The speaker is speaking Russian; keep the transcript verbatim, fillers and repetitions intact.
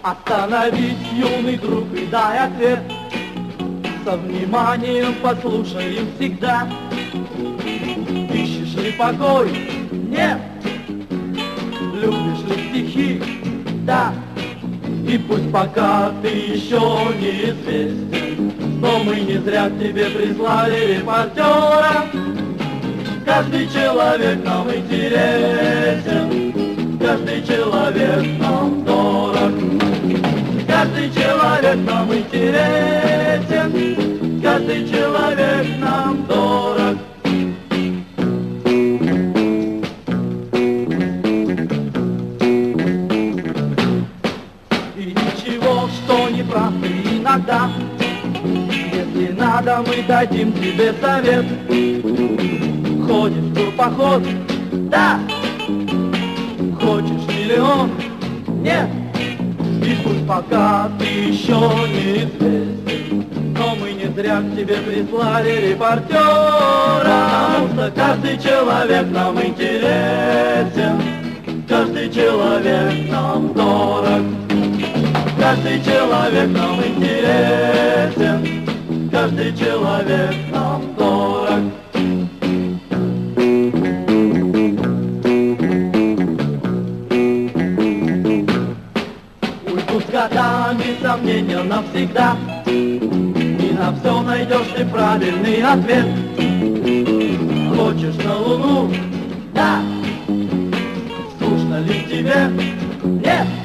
Остановись, юный друг, и дай ответ. Со вниманием послушаем всегда. Ищешь ли покой? Нет. Любишь ли стихи? Да. И пусть пока ты еще неизвестен, но мы не зря к тебе прислали репортера. Каждый человек нам интересен, каждый человек нам дорог. Каждый человек нам интересен, каждый человек нам дорог. И ничего, что не прав ты иногда. Если надо, мы дадим тебе совет. Ходишь в турпоход? Да. Хочешь миллион? Нет. И пусть пока ты еще неизвестен, но мы не зря к тебе прислали репортера. Потому что каждый человек нам интересен, каждый человек нам дорог. Каждый человек нам интересен, каждый человек нам дорог. Уйдут годами сомнения навсегда, и на все найдешь ты правильный ответ. Хочешь на Луну? Да. Скучно ли тебе? Нет.